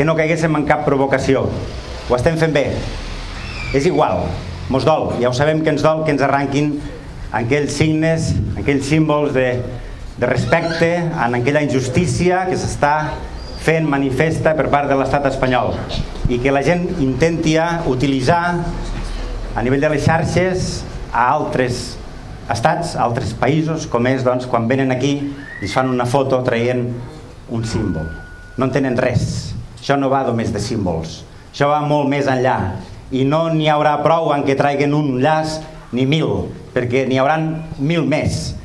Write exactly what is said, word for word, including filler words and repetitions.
que no caiguéssim en cap provocació. Ho estem fent bé. És igual, mos dol, ja ho sabem que ens dol que ens arranquin aquells signes, aquells símbols de, de respecte en aquella injustícia que s'està fent manifesta per part de l'estat espanyol i que la gent intenti utilitzar a nivell de les xarxes a altres estats, a altres països, com és doncs, quan venen aquí i es fan una foto traient un símbol. No en tenen res. Això no va només de símbols. Això va molt més enllà. I no n'hi haurà prou en què traiguen un llaç ni mil, perquè n'hi hauran mil més.